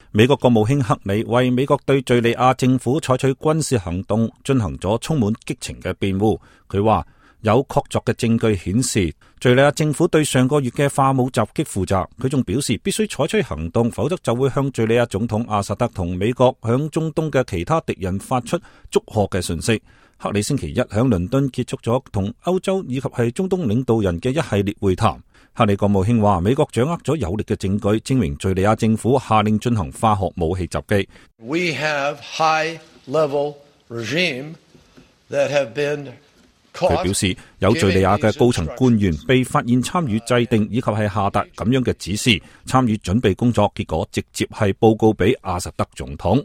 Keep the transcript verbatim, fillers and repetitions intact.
美國國務卿克里為美國對敘利亞政府採取軍事行動進行咗充滿激情嘅辯護。佢話有確鑿嘅證據顯示敘利亞政府對上個月嘅化武襲擊負責。佢仲表示必須採取行動，否則就會向敘利亞總統阿薩德同美國響中東嘅其他敵人發出祝賀嘅訊息。克里星期一響倫敦結束咗同歐洲以及係中東領導人嘅一系列會談。克里國務卿話，美國掌握咗有力嘅證據，證明敘利亞政府下令進行化學武器襲擊。 We have high-level regime that have been caught. 佢表示，有敘利亞嘅高層官員被發現參與制定以及係下達咁樣嘅指示，參與準備工作，結果直接係報告俾阿薩德總統。